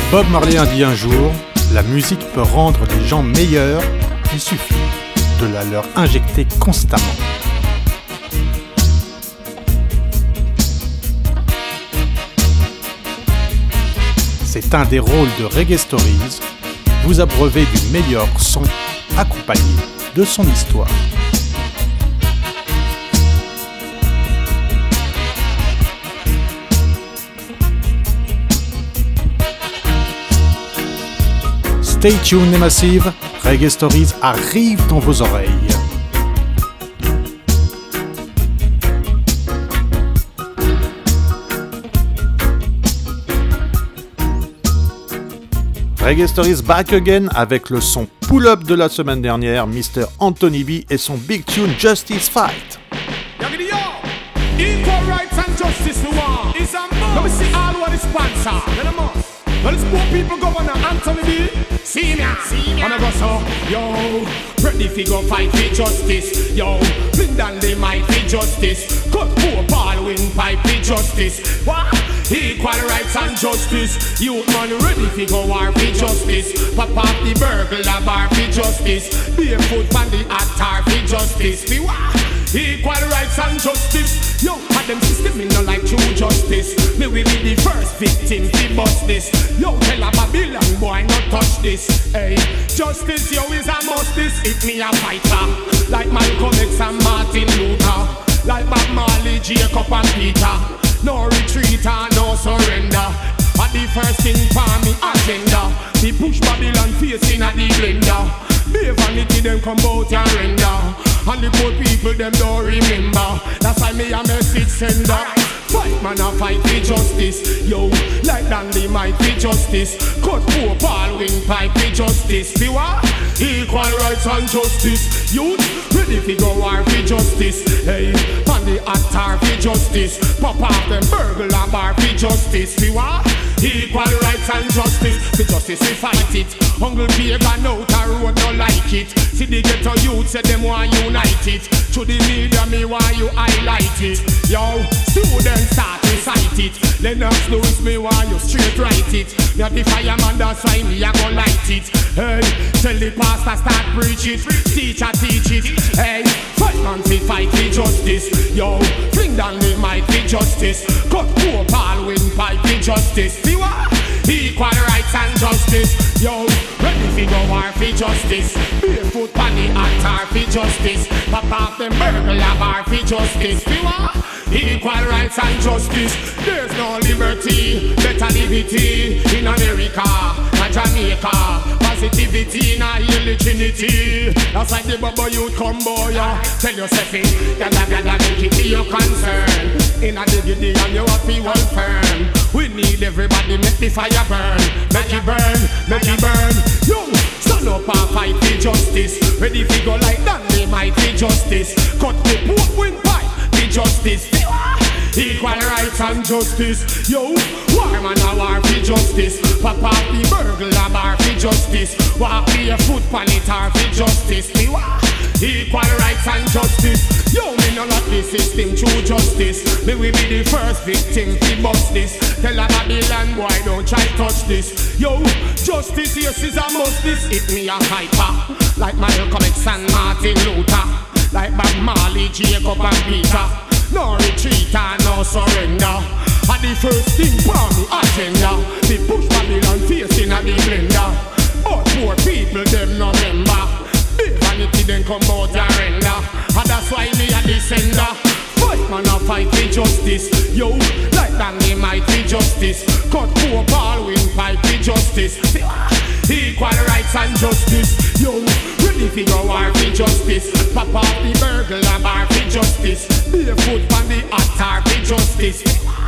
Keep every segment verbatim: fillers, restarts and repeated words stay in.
Bob Marley a dit un jour, la musique peut rendre les gens meilleurs, il suffit de la leur injecter constamment. C'est un des rôles de Reggae Stories, vous abreuver du meilleur son accompagné de son histoire. Stay tuned les massives, Reggae Stories arrive dans vos oreilles. Reggae Stories back again avec le son pull-up de la semaine dernière, mister Anthony B et son big tune Justice Fight. Equal rights and justice we want. It's a must. Let me see all what is sponsor. Let them must. Well, it's poor people governor Anthony B. See me, see me. Wanna go so, yo. Ready fi go fight for justice, yo. Blindan they might for justice. Cut poor Paul win fight for justice. What? Equal rights and justice. Youth man ready fi go war for justice. Pop off the burglar bar for justice. Barefoot on the altar for justice. Fi what? Equal rights and justice. Yo, had them system in no like true justice. Me will be the first victim fi bust this. Yo, tell a Babylon boy not touch this. Hey, justice yo is a must this. If me a fighter, like Malcolm X and Martin Luther, like Bob Marley, Jacob and Peter. No retreat and no surrender. At the first thing for me agenda. The push Babylon facing at the blender. Be vanity them come out and render. And the poor people them don't remember. That's why me a message sender. Fight man a fight for justice. Yo, like Dandy might for justice. Cut poor Paul wing pipe for justice. Be what? Equal rights and justice. Youth ready fi go war for justice. Hey, on the altar for justice. Pop off them burglar bar for justice. Be what? Equal rights and justice. For justice we fight it. Hungry pagan out a road no like it. See the ghetto youth say them want unite it. To the media me want you highlight it. Yo, students start to cite it. Lennox Lewis me want you straight write it. Not the fireman that's why me a go light it. Hey, tell the pastor start preach it. Teacher teach it. Hey, fight man fi fight for justice. Yo, bring down the mic for justice. Cut poor Paul win fight for justice. See what? Equal rights and justice. Yo, ready fi go war for justice. Barefoot on the altar for justice. Pop off them burglar bar for justice. See what? Equal rights and justice. There's no liberty, better liberty in America, not Jamaica. Positivity in a hill Trinity. That's like the bubble youth come boy, yeah. Tell yourself it, gada gada make it be your concern. In a dignity and you have to be well firm. We need everybody make the fire burn. Make it burn, make it burn. Yo, stand up and fight for justice. Ready to go like that, they might be justice. Cut the poor wind pipe. Justice, equal rights and justice. Yo, war man a war for justice. Pop off the burglar bar for justice. Walk be a foot pan it or for justice. Equal rights and justice. Yo, me no like the system true justice. Me will be the first victim fi bust this. Tell a Babylon boy don't try touch this. Yo, justice yes is a must this. Hit me a hyper like Malcolm X and Martin Luther. Like Bob Marley, Jacob and Peter. No retreat and no surrender. And the first thing for me agenda. The push Babylon facing at the blender. But poor people them no remember. Big vanity then come out and render. And that's why me a descender. Fight man a fight for justice. Yo, like that they might be justice. Cut poor Paul win fight for justice. Equal rights and justice. Yo, ready fi go war for justice. Pop off the burglar bar for justice. Barefoot on the altar for justice.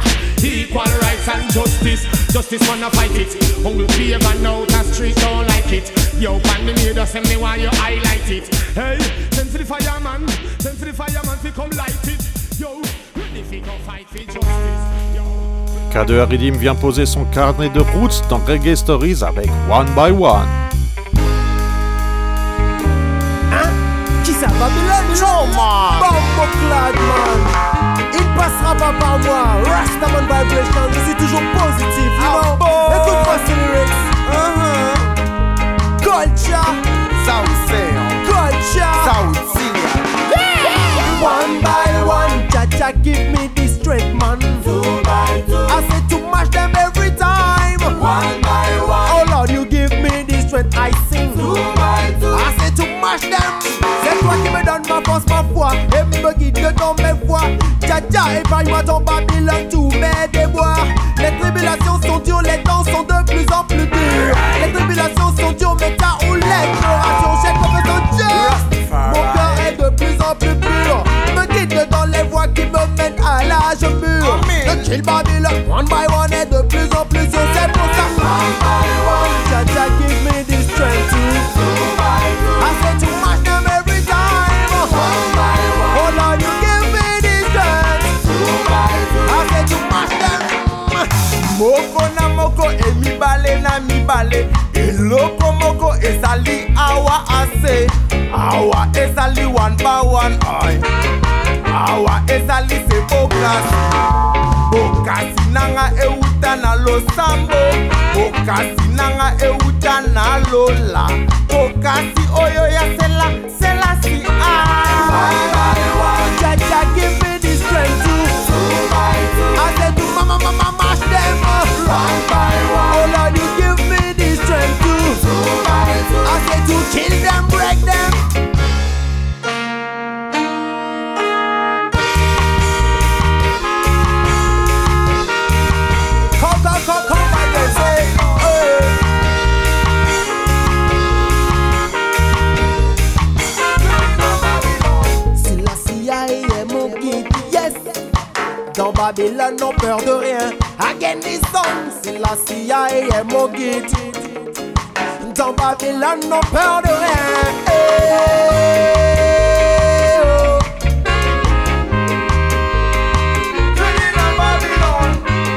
Equal rights and justice. Justice wanna fight it. Hungry pagan out the street don't like it. Yo, pandemic just say me want you highlight it. Hey, send for the fireman. Send for the fireman fi come light it. Yo, ready fi go fight for justice. Yo. K deux R Redeem vient poser son carnet de routes dans Reggae Stories avec One by One. Hein? Qui ça? Babylon? Non, man! Bombo clad, man! Il passera pas par moi. Rastaman Vibration, je suis toujours positif, you know? Écoute-moi ce lyrics. Dja Dja, épargne-moi ton Babylone, tous mes déboires. Les tribulations sont dures, les temps sont de plus en plus durs. Les tribulations sont dures, mais t'as ou l'exploration, j'ai confiance en Dieu. Mon cœur est de plus en plus pur, me guide dans les voies qui me mènent à l'âge mûr. Le kill Babylone, one by one, est de plus en plus sûr, c'est pour ça. One by one, Dja Dja give me this strength to I say to mash them every time. One by one, oh Lord, you give me this strength. I say to mash them. Moko na moko e mi bale na mi bale. E loko moko e sali awa ase. Awa e sali one by one. Ay. Awa e sali se bokasi. Bokasi nanga e uta na lo sambo. Bokasi nanga e uta na lo la. Bokasi oyo ya sela sela si ah. Dja Dja give me the strength to I said to mama mama mash them up. Oh Lord, you give me the strength to I said to kill them, break them. Come, come, come, come, I can say, hey. Selassie est mon guide, yes. Dans Babylone, non peur de rien. Again this song, Selassie est mon guide. Dans Babylone, non peur de rien. Hey, oh. Venez dans Babylone.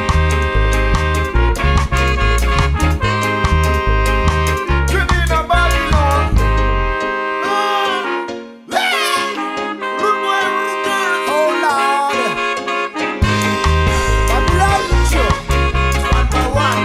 Venez dans Babylone. Oh, oh Lord. Babylone, sure. One by one.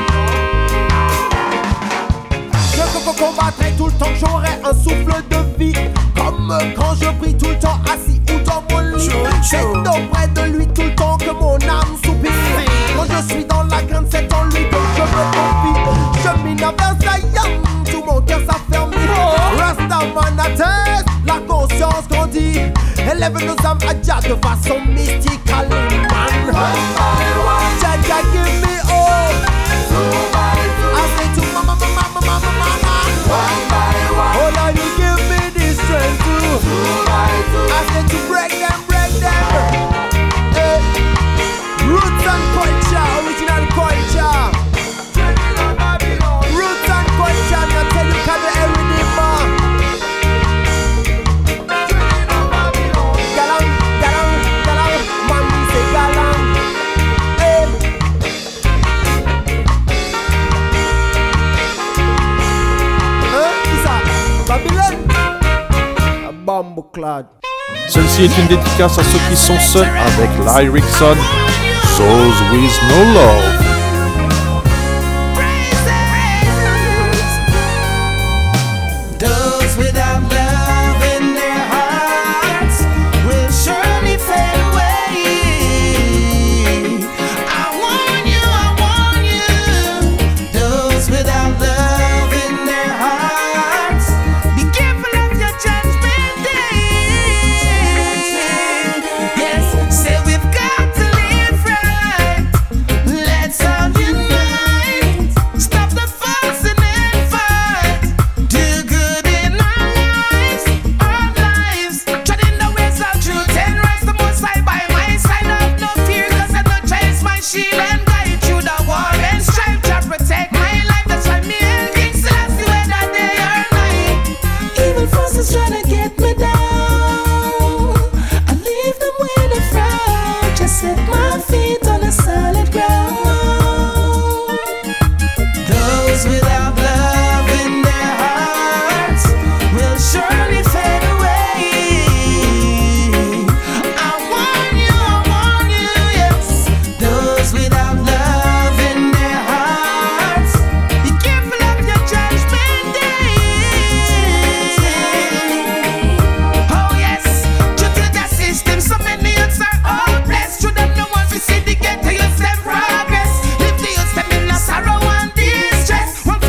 Je combattrai tout le temps que j'aurai un souffle de vie. Comme quand je prie tout le temps assis ou dans mon lit. C'est auprès de lui tout le temps que mon âme soupire. Quand je suis dans la crainte, c'est en lui que je me confie. Je mine vers Zion, tout mon cœur s'affermit. Rastaman atteste, la conscience grandit. Élève nos âmes à Dja de façon mystique. Man, Dja Dja give me all. I say to mama, mama, mama, mama, mama. Oh Lord, you give me this strength too. I said to break them, break them. Hey. Roots and culture, original culture. Roots and culture, me I tell you, can you hear redeemer? Galang, galang, galang, mommy say galang. Hey. Babylone, a bambouclade. Celle-ci est une dédicace à ceux qui sont seuls avec Lyrickson, Those with no love. Those without love in their hearts will surely fade away. I warn you, I warn you. Those without love in their hearts, be careful of your judgment day. Yes, say we've got to live right. Let's all unite. Stop the fussing and fight. Do good in our lives, our lives. Treading the ways of truth and rise the most high by my side. Have no fear, cause I don't chase my shield and guide through the war and strive to protect my life. That's why me and King Selassie, whether day or night. Evil forces trying to get me down. I leave them with a frown. Just set my feet on a solid ground. Those without love in their hearts will surely fade away. I warn you, I warn you, yes. Those without love in their hearts, be careful of your judgment day. Oh yes, due to the system, so many youths are hopeless. Should have no one to see the get to use them progress. Live the youths them in a sorrow and distress. One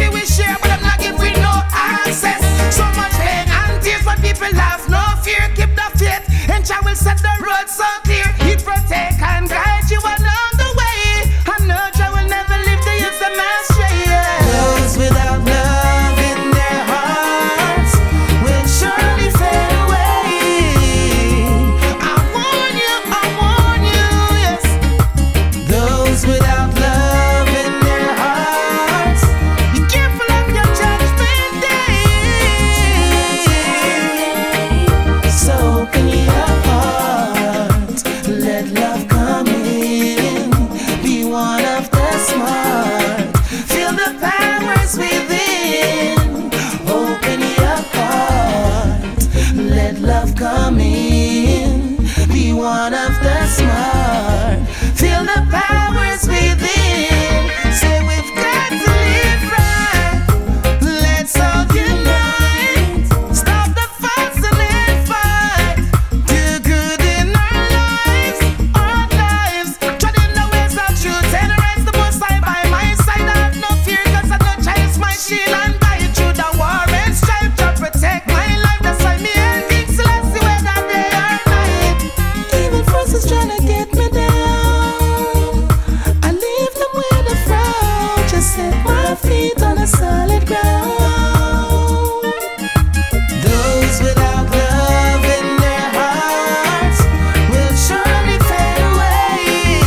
is within. Open your heart, let love come in. Be one of the smart. Feel the powers within. Say we've got to live right. Let's all unite. Stop the fuss and let fight. Do good in our lives, our lives. Treading the ways of truth and rest the most high by my side. I have no fear 'cause I don't chase my shield and guide through the war and strive to protect my life. That's why me and King Selassie whether day or night. Even forces trying to get me down, I leave them with a frown. Just set my feet on a solid ground. Those without love in their hearts will surely fade away.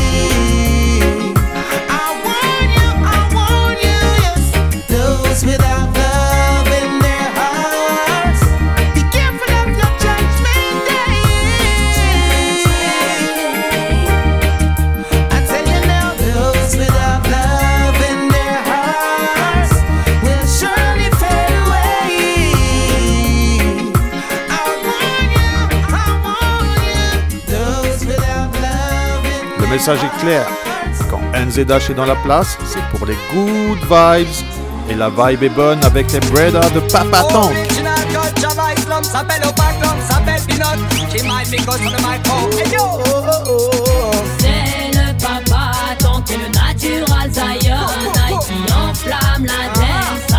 I warn you, I warn you, yes. Those without love in their hearts, be careful of your judgment day. I tell you now, those without love in their hearts will surely fade away. I warn you, I warn you, those without love in Le message est clair. Quand N Z H est dans la place, c'est pour les good vibes. Et la vibe est bonne avec les Breda de Papa Tank. Original culture vibe slum, s'appelle Opac, s'appelle Pinot. Qui might me go sur le micro. Hey yo! C'est le Papa Tank et le Natural Zion qui enflamme la dance.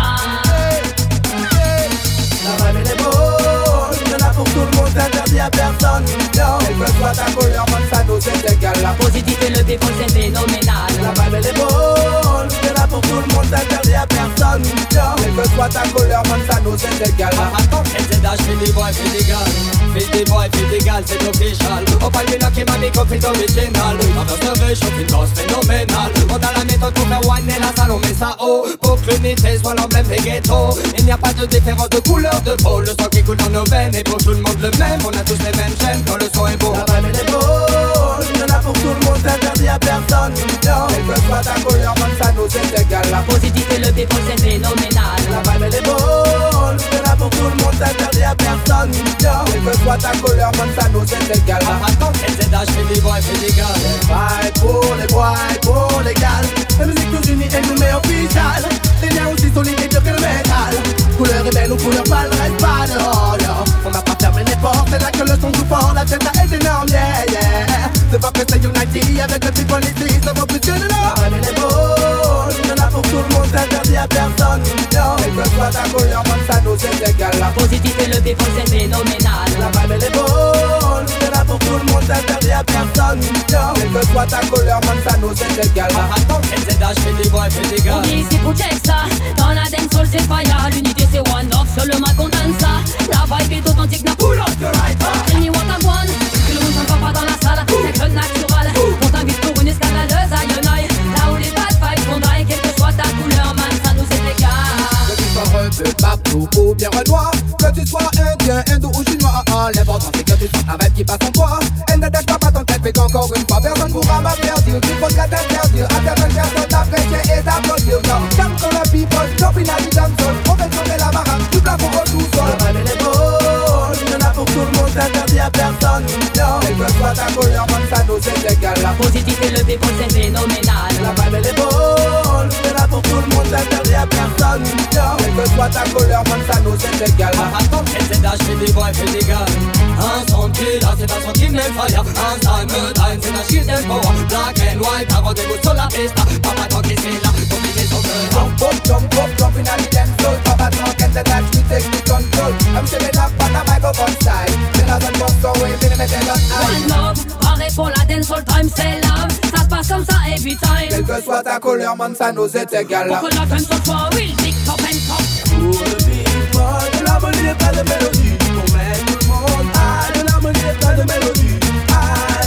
La vibe elle est bonne, il y en a pour tout le monde, interdit à personne. Non, quelle que soit ta couleur, man, ça nous est égal. La Positivité, le people, c'est phénoménal. La vibe elle est bonne, il y en a pour tout le monde, interdit à personne. Non, quelle que soit ta couleur, man, ça nous est égal. Attends, N Z H, fais des boys, fais des gals. Fais des boys, fais des gals, c'est official. On parle du knock et ma micro, fait original. Observation, une danse phénoménale. On a la méthode pour faire wine et la salle, on met ça haut. Pour que l'unité soit l'emblème des ghettos. Il n'y a pas de différence de couleur de peau. Le sang qui coule dans nos veines est pour tout le monde le même. On a tous les mêmes chaînes quand le son est beau. La vibe elle est bonne, il y en a pour tout le monde, interdit à personne. Non, quelle que soit ta couleur, man, ça nous est égal. La Positivité, le people, c'est phénoménal. La vibe elle est bonne, il y en a pour tout le monde, interdit à personne. Non, quelle que soit ta couleur, man, ça nous est égal. Attends, N Z H, fais des boys, fais des gals. Vibe pour les boys, pour les gals. La musique nous unit et nous met official. Les liens aussi solides et durs que le métal. Couleur ébène ou couleur pâle, reste pas dehors, yo. On n'a pas fermé les portes, c'est là que le son joue fort. La tête est énorme, yeah, yeah. C'est pas que c'est Unity avec le petit politique, ça vaut plus que de l'or. La vibe elle est bonne, il y en a pour tout le monde, interdit à personne. Yo, quelle que soit ta couleur, man, ça nous est égal. La Positivité, le people, c'est phénoménal. La vibe elle est bonne, il y en a pour tout le monde, interdit à personne. Yo, quelle que soit ta couleur, man, ça nous est égal. Attends, N Z H, fais des boys, fais des On gals. est ici pour check ça. Dans la dancehall, c'est fire. L'unité, c'est one off. Seulement qu'on donne ça. La vibe est authentique, n'a pull up your right back. Tell me what I want. Que le monde s'en va pas dans la salle. C'est que natural. On t'invite pour une escandaleuse aïe-aïe. Là où les bad vibes vont draille. Quelle que soit ta couleur, man, ça nous est égal. Que tu sois rebeu, babou ou bien renoir, que tu sois indien, hindou ou chinois, l'important c'est que tu sois un vibe qui passe en toi. Elle ne date pas ton tête, fait qu'encore une fois personne pourra m'interdire. Tu faut qu'à t'interdire, à personne personne t'apprécier et t'applaudir. Non, comme quand la people, jumping à du dancehall, on fait tourner la baraque, du plafond au sous-sol. La vibe elle est bonne, il y en a pour tout le monde, interdit à personne. Non, quelle que soit ta couleur, man, ça nous est égal. La Positivité, le people, c'est phénoménal. La vibe elle est bonne, il y en a pour tout le monde, interdit à personne. Non, quelle que soit ta couleur, man, ça nous est égal. Attends, N Z H, fais des boys, fais des gals. Un son qui là, c'est un son qui met fire. Un time, time, c'est un shield and power. Black and white, un rendez-vous sur la piste. Papa Tank est là, compliqué son cœur. Jump up, jump up, jump in a the dance floor. Papa Tank and the dance, we take the control. I'm chilling up on the microphone side. Then I don't bust away, then I make it on high. One love, paré pour la dancehall time, c'est love. Ça se passe comme ça every time. Quelle que soit ta couleur, man, ça nous est égal. Pour que la femme soit for real, big top and top. Pour le people, de l'harmonie et pas de mélodie. Pour mettre tout le monde high, de l'harmonie et pas de mélodie. High,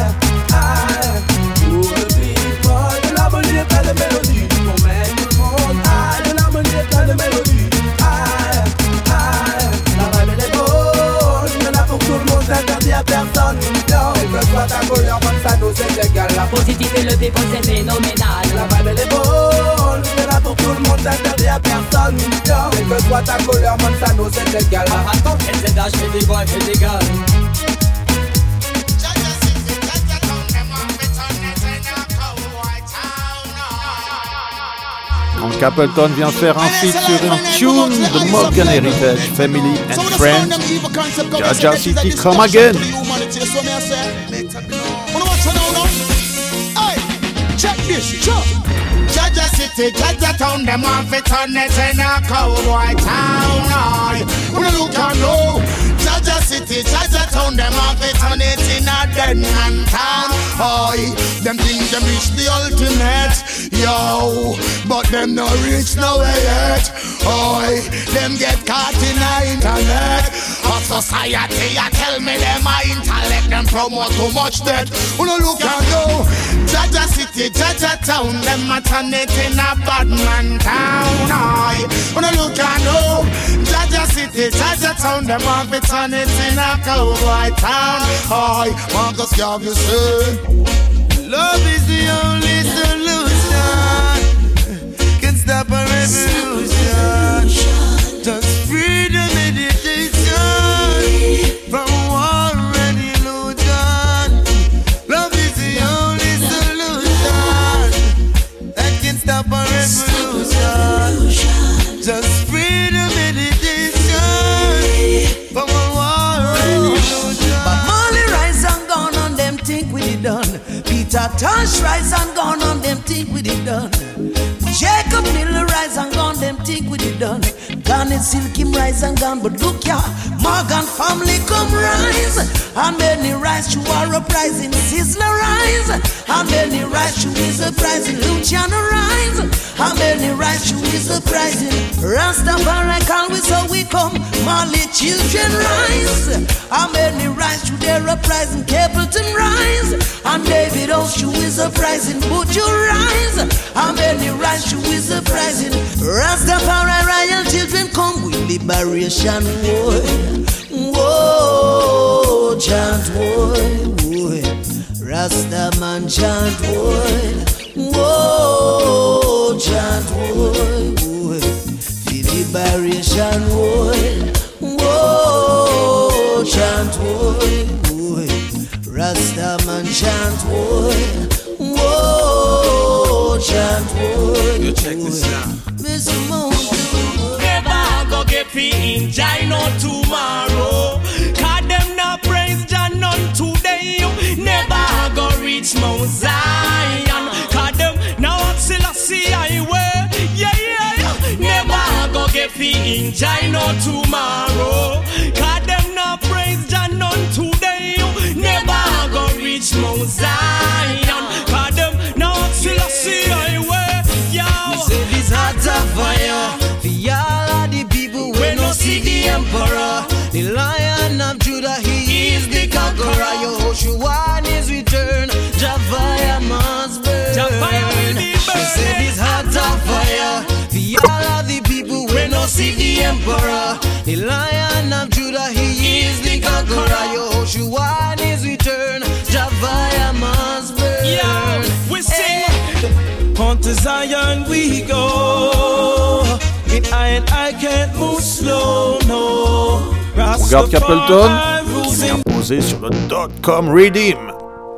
high. Pour le people, de l'harmonie et pas de mélodie. Pour mettre tout le monde high, de l'harmonie et pas de mélodie. High, high. La vibe elle est bonne, il y en a pour tout le monde, interdit à personne. Non, quelle que soit ta couleur, man, ça nous est égal. La Positivité, le people, c'est phénoménal. La vibe elle est bonne, il y en a pour tout le monde, interdit à personne. quoi ta couleur, Montano, c'est égal. Attends, N Z H, fait des boys, fait des gars. Quand Capleton vient faire un feat sur un tune de Morgan Heritage, Family and Friends, Jaja City come again. Check this, check. Jaja City, Jaja Town, them want to turn it in a cowboy town. Aye, when you look and know, Jaja City, Jaja Town, them want to turn it in a dead man town. Aye, them think them reach the ultimate, yo, but them no reach nowhere yet. Aye, them get caught in the internet of society. I tell me them a intellect, them promote too much debt. When you look and know, Jaja City, Jaja Town, them a turn it in a bad man town. Aye, when you look and know, Jaja City, Jaja Town, them want to turn it in a cowboy town. Aye, Marcus Garvey say, love is the only solution, can stop a revolution. Just freedom, meditation, from war and illusion. Love is the only solution that can stop a revolution. Just freedom, meditation, from war and illusion. But Molly rise and gone on them think we did done. Peter Tosh rise and gone on them think we did done. Jacob Miller rise and gone them think we did done. Garnet Silkim rise and gone, but look ya, Morgan family come rise. And many rise to our uprising, Sizzler rise. And many rise to his uprising, Luciano rise. And many rise to his uprising, Rastafari call we so we come, Mali children rise. And many rise to their uprising, Capleton rise. And David Oshu is uprising, Buju rise. And many rise to his uprising, Rastafari royal children come with liberation war. Whoa, chant war, war. Rasta man chant war. Whoa, chant war, war. The liberation war. Whoa, chant war, war. Rasta man chant war. Whoa, chant war. You check this now. Mister Mojo. Never go get fi in Jah no tomorrow. Cause them not praise Jah none today. Never go reach Mount Zion. Cause them now Selassie highway. Yeah, yeah, yeah. Never go get fi in Jah no tomorrow. Cause them not praise Jah none today. Never go reach Mount Zion. Cause them now Selassie highway. Yo, say this heart of fire. For all of the people we no see the emperor, the Lion of Judah, he is the conqueror. Yehoshua on his return, Javaya must burn. Javaya will be burned. Say this heart of fire. For all of the people we no see the emperor, the Lion of Judah, he is the conqueror. Yehoshua on his return, Javaya must burn. Yeah, we sing. On to Zion we go. In I and I can't move slow, no. On regarde Capleton, qui vient poser sur le dot com Redeem.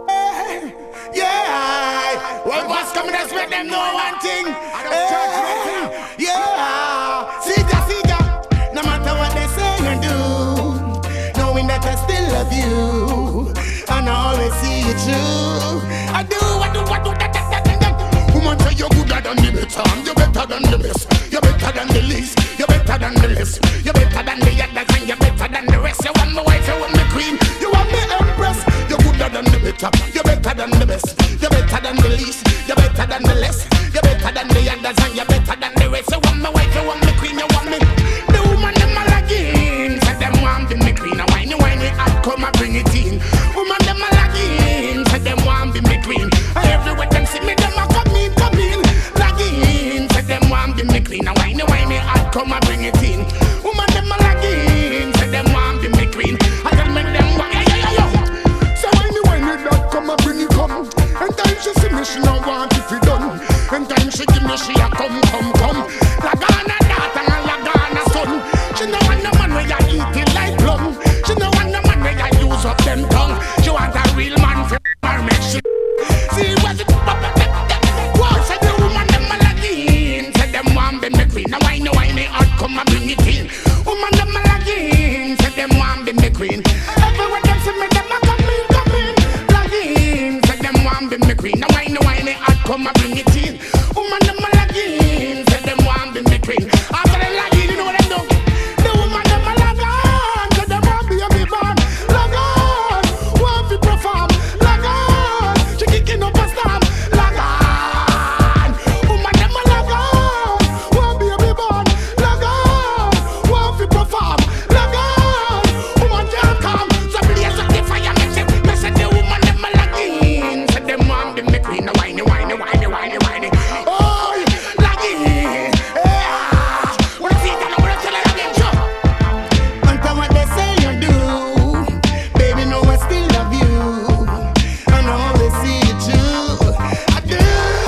yeah, well, what's coming, let's make them know one thing. Hey, yeah, see ya, see ya. No matter what they say and do, knowing that I still love you, and I always see you true. I do, I do, I do, that, that, that, that, that. Woman say you're gooder than the better, you're better than the best, you're better than the least, you're better than the less, you're better than the others, and you're better than the rest. You want my wife, you want my queen, you want me empress. You're gooder than the better, you're better than the best, you're better than the least, you're better than the less, you're better than the others, and you're better than the rest. You want my wife, you want my queen, you want me. The woman them all again, say them want be me queen, and whiny whiny, I'll come and bring it in. Woman them all again, say them want be me queen, and everywhere them see me, them a come in, come in, lagging. Say them want be me queen, and whiny whiny, I'll come and bring it in. Woman them all again, say them want be me queen, I tell me them want, yeah, yeah, yeah, yeah. So whiny whiny, that come and bring it come. And time she see me, she no want if it done. And time she give me, she a come, come, come. Lagana daughter and Lagana son. queen. Now wine, wine, hard come and bring it in. Woman them a lagging, say them want be me queen. Everywhere them see me, them a come in, come in. Lagging, say them want be me queen. Now wine, wine, hard come and bring it in. Woman them a lagging, say them want be me queen. After them lagging, you know what them do? The woman them a lagging, say them want be a big man. Lagging, want be perform. Lagging, she kicking up a storm. Lagging, woman them a lagging, want be a big man. Lagging, want be perform. Lagging, woman can't come. So blaze up the fire, me say, me say the woman them a lagging, say them want be me queen. Whiny, whiny, whiny, whiny, whiny. Oh, lagging, yeah. Wanna see it? I know what I'm telling you again, sure. Matter what they say you do, baby, no, I still love you. I know they see you too. I do,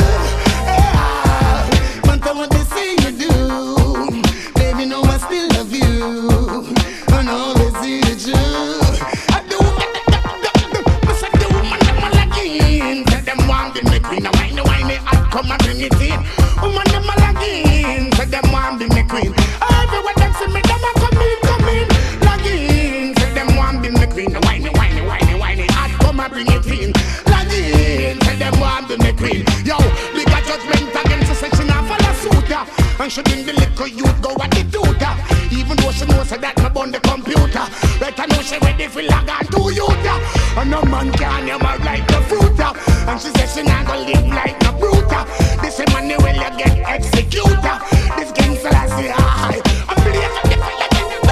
yeah. Matter what they say you do, baby, no, I still love you. I know they see you too. I do, me say the woman them a lagging, say them want be me queen. Now whiny, whiny, I come and bring it in. Woman them a lagging, say them want be me queen. Everywhere them see me, them a come in, come in. Lagging, say them want be me queen. Now whiny, whiny, whiny, whiny, I come and bring it in. Lagging, say them want be me queen. Yo, bigger judgment against the section of follow suit ya. And she bring the little youth go at the tutor. Even though she knows that me burn the computer. Better know she ready for lag on to you ya. And no man can you marry like the fruit ya. And she says she not gonna live like no brute ya. This is money will you get executed. This King Selassie high. I'm blaze up the fire.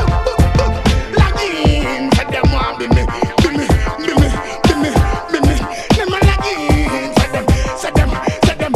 Lagging, say them want be me, be me, be me, be me, be me. Them a lagging, say them, say them, say them.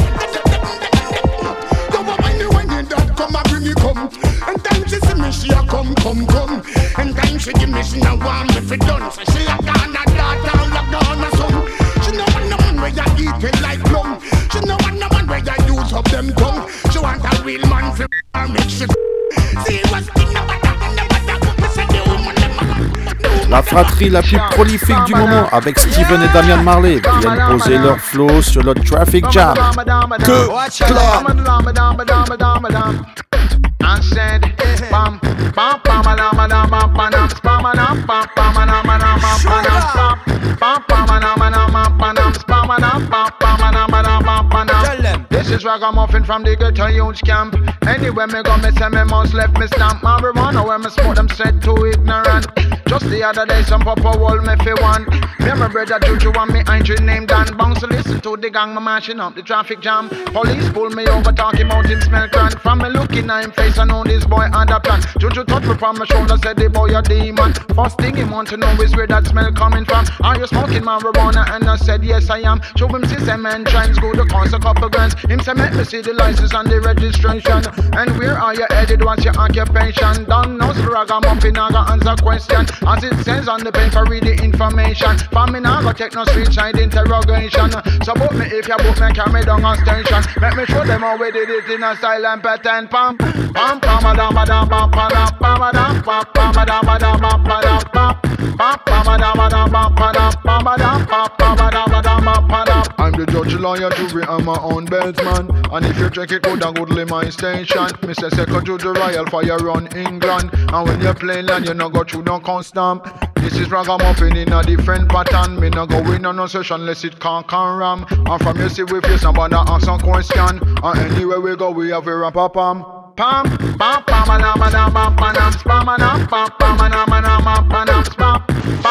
Go when you when you dad come and bring it come. And time she see me she a come, come, come. And time she give me she no want me fi done. So she a gone a daughter, lock down a son. She no want no man where you eat it like plum. She no want no man where you use up them tongue. She want a real man fi make she. See what's in the butter, in the butter. Me say the woman them a- La fratrie la plus prolifique du moment avec Steven et Damian Marley viennent poser leur flow sur le Traffic Jam. Que clap! I said, bam, bam, bam, bam, bam, bam, bam, bam, bam, bam, bam, bam, bam, bam, bam, bam. This is Ragamuffin from the ghetto youth camp. Anywhere me go, me say me must left me stamp. Marijuana where me smoke them said too ignorant. Just the other day some papa wall me fi one. Me and my brother Juju and me Andrew named Dan Bounce to listen to the gang me mashing up the traffic jam. Police pull me over talking about him smell cran. From me looking at him face I know this boy had a plan. Juju touched me from my shoulder said the boy a demon. First thing he want to know is where that smell coming from. Are you smoking marijuana? And I said yes I am. Show him system and trends go to cost a couple grams. Him say make me see the license and the registration. And where are you headed? What's your occupation? Don't know so Ragamuffin I got answer question. As it says on the paper read the information. For me now go take no street side interrogation. So book me if you book me carry down on station. Make me show them how we did it in a style and pattern. Pam pam pam pam pam pam pam pam pam pam pam pam pam I'm the judge, lawyer, jury, and my own bedman. And if you check it good and goodly my station, me say second to the royal fire on England. And when you play land, you no go through no custom. This is Ragamuffin in a different pattern. Me no go in on no session unless it can't can ram. And from you see we face somebody ask some question. And anywhere we go we have a rap a pam. Pam pam pam pam pam pam pam pam pam pam pam pam pam pam pam.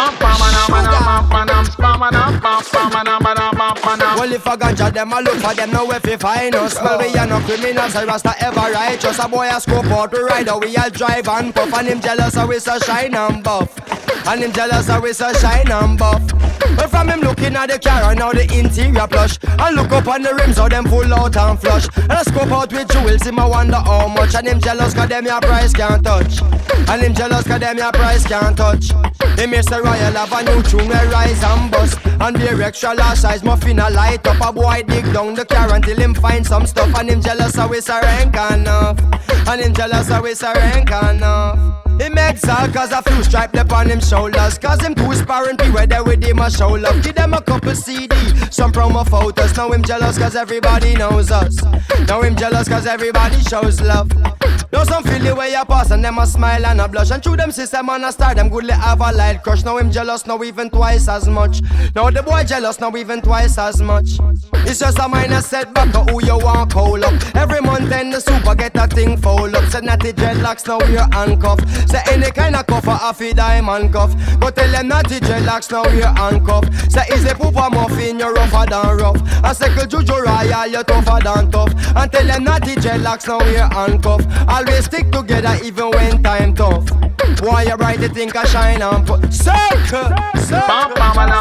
Well, if a ganja them a look for them, now if you find us. Well, we are no criminals, a rasta ever righteous. A boy a scope out to ride, we all drive and puff. And him jealous, so we so shine and buff. And him jealous, so we so shine and buff. But from him looking at the car and now the interior plush. And look up on the rims, how them full out and flush. And I scope out with jewels, him I wonder how much. And him jealous, cause them your price can't touch. And him jealous, cause them your price can't touch. Him Mister Royal have a new tune where rise and bust. And the extra large size muffin a light up. A boy dig down the car until him find some stuff. And him jealous, so we so rank enough. And him jealous, so we so rank enough. Him exalt cause a few stripes upon him shoulders. Cause him two sparring P where they with him a show love. Give them a couple C D, some promo photos. Now him jealous cause everybody knows us. Now him jealous cause everybody shows love. Now some feel the way you pass and them a smile and a blush. And through them system and a star them goodly have a light crush. Now him jealous now even twice as much. Now the boy jealous now even twice as much. It's just a minor setback of who you want call up. Every month then the super get a thing fold up. Said natty dreadlocks now we're handcuffed. Say any kind of cuff a fi diamond cuff. But tell them natty dreadlocks now we're handcuffed. Say is a pooper muffin you're rougher than rough. And second juju royal you're tougher than tough. And tell them natty dreadlocks now we're handcuffed. Always stick together even when time tough. Why you bright you think I shine and put circle, circle.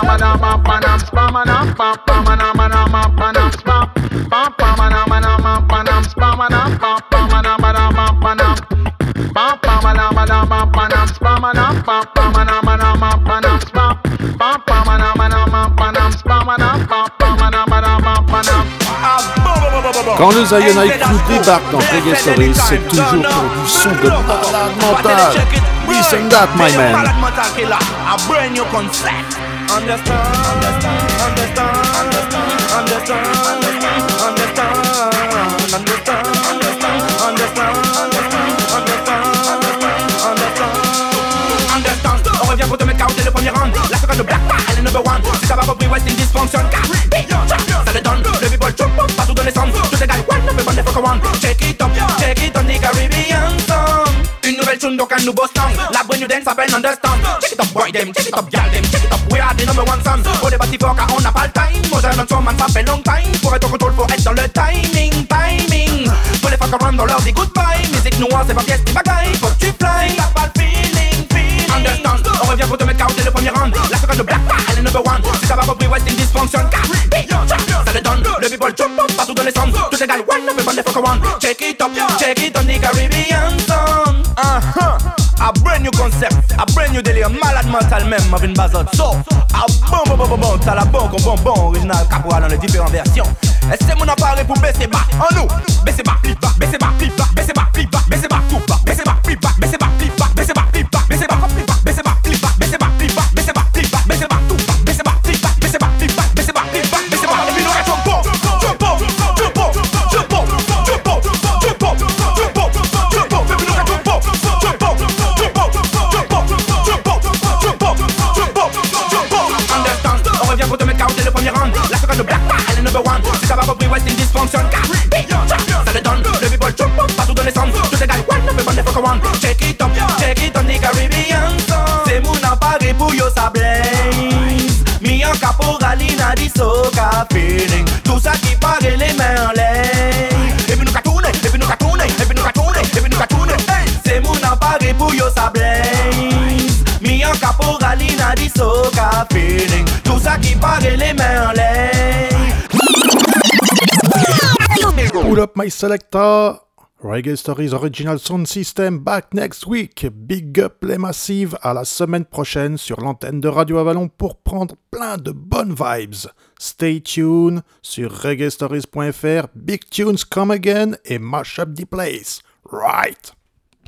Quand le Zion High Crew débarque dans Reggae Stories, c'est toujours pour du son de malade mental. Listen that, my man. A brand new concept. Understand, understand, understand, understand, understand, understand, understand, understand, understand, understand, understand. On revient pour te mettre K O dès le premier round. La seconde de Black Bar, elle est number one. Si t'as pas compris, West Indies fonctionne. Ça le donne, le people jump up, partout dans les sons. Tous les gars, one, number one, they fuck around. Check it up, check it on the Caribbean song. Une nouvelle tune donc un nouveau song. La brand new dance s'appelle Understand. Check it up boy them, check it up gal them, check it up. We are the number one son. Au débat car on n'a pas le time. Moi j'ai un autre man, ça fait long time. Pour être au contrôle, faut être dans le timing, timing. Faut les fuck around, on leur dit goodbye. Musique noire, c'est pas pièce qui bagaille. Faut que tu fly, t'as pas le feeling, feeling. Understand, on revient pour te mettre K O dès le premier round. La seconde de Black Bar, elle est number one. Si t'as pas compris, West Indies fonctionne. Ça le donne, le people jump up, partout dans les sons. Tous les gars, one, number one, they fuck around. Check it up, check it on the Caribbean song. Uh-huh. A brand new concept, a brand new délire, malade mental même, Marvin Bazot. So, a bon bon bon bon bon, t'as la bon bon bon original Caporal dans les différentes versions. Et c'est mon appareil pour baisser bas, en nous. Baisser bas, flip bas, baisser bas, flip bas, baisser bas, flip bas, baisser bas, tout bas, baisser bas, flip bas, baisser bas, flip bas, baisser bas, flip bas, baisser bas, flip bas, baisser bas, flip bas, baisser bas, flip bas, baisser bas, flip bas, baisser bas, tout bas, baisser bas, flip bas, baisser bas, flip bas, baisser bas, flip bas, baisser bas. Et puis nous restons bon, bon, bon, bon, bon, bon, bon, bon, bon, bon, bon, et puis nous restons bon, bon, bon. On revient pour te mettre K O dès le premier round. La seconde de Black Bar, elle est number one. Si t'as pas compris, West Indies fonctionne. Ça le donne, le people jump up, partout dans les sons. Tous les gars, one, number one, they fuck around. Check it up, check it on the Caribbean song. C'est mon appareil pour yo sa blaze. Mi en caporal inna di soca feeling. Tout ça qui paraît les mains en l'air. Et puis nous qu'à tourner, et puis nous qu'à tourner, et puis nous qu'à tourner, et puis nous qu'à tourner. C'est mon appareil pour yo sa blaze. Mi en caporal inna di soca feeling. Tout ça qui paraît les mains en l'air. Pull up my selector. Reggae Stories Original Sound System back next week. Big up les massives, à la semaine prochaine sur l'antenne de Radio Avalon pour prendre plein de bonnes vibes. Stay tuned sur reggae stories point f r. Big tunes come again et mash up the place. Right.